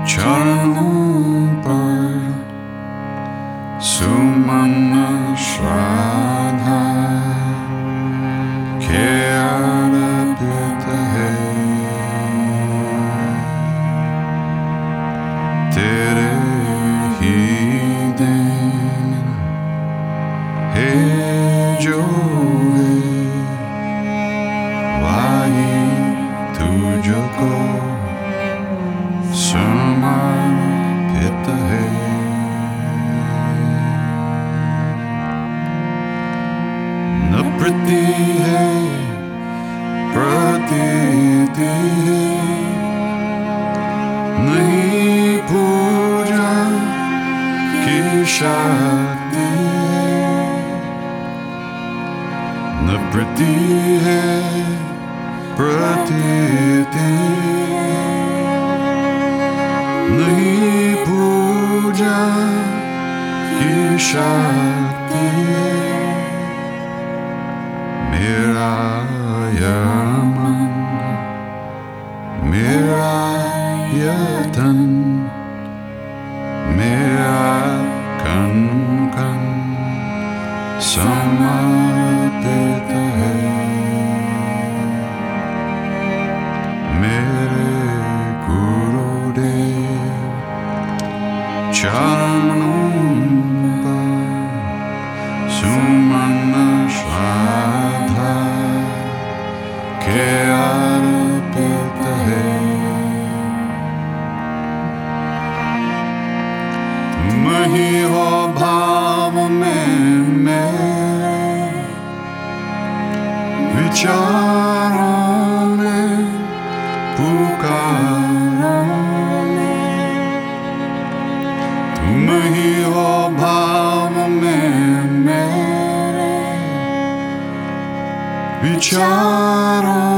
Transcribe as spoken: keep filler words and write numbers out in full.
चरणों पर सुमन श्रद्धा के अर्पित है। तेरे ही देन है जो है वही तुझको समर्पित है। न प्रति है प्रतीति नहीं पूजा की शक्ति। न प्रति है प्रतीति नहीं पूजा की शक्ति। मेरा यह मन मेरा यह तन मेरा कन कन समर्पित है। मेरे गुरुदेव चरणों पर सुमन श्रद्धा के अर्पित है। तुम ही हो भाव में मेरे विचारों में पुकारों में। तुम ही हो भाव में मेरे विचारों